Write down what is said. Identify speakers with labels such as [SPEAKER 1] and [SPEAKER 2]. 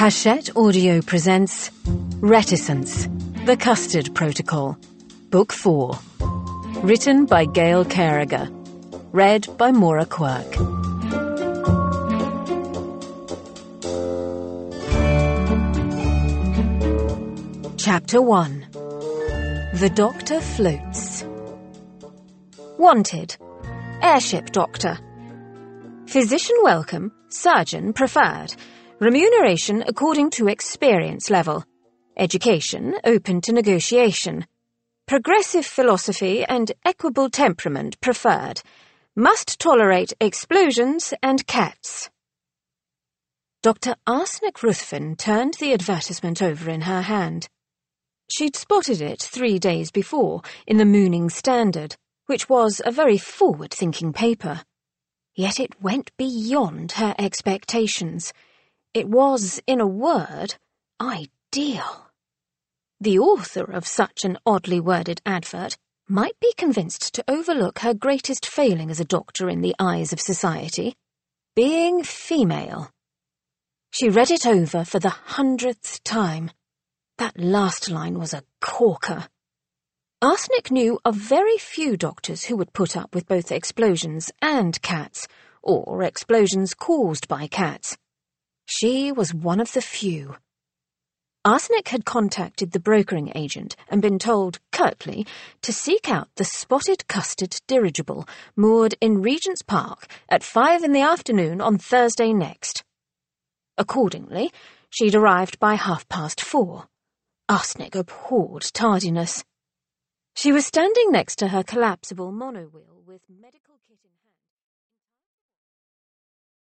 [SPEAKER 1] Hachette Audio presents Reticence, The Custard Protocol, Book 4. Written by Gail Carriger. Read by Maura Quirk. Chapter 1. The Doctor Floats. Wanted. Airship Doctor. Physician welcome, surgeon preferred. Remuneration according to experience level. Education open to negotiation. Progressive philosophy and equable temperament preferred. Must tolerate explosions and cats. Dr. Arsenic Ruthven turned the advertisement over in her hand. She'd spotted it 3 days before in the Mooning Standard, which was a very forward-thinking paper. Yet it went beyond her expectations. It was, in a word, ideal. The author of such an oddly worded advert might be convinced to overlook her greatest failing as a doctor in the eyes of society, being female. She read it over for the 100th time. That last line was a corker. Arsenic knew of very few doctors who would put up with both explosions and cats, or explosions caused by cats. She was one of the few. Arsenic had contacted the brokering agent and been told, curtly, to seek out the Spotted Custard dirigible moored in Regent's Park at 5 in the afternoon on Thursday next. Accordingly, she'd arrived by 4:30. Arsenic abhorred tardiness. She was standing next to her collapsible monowheel with medical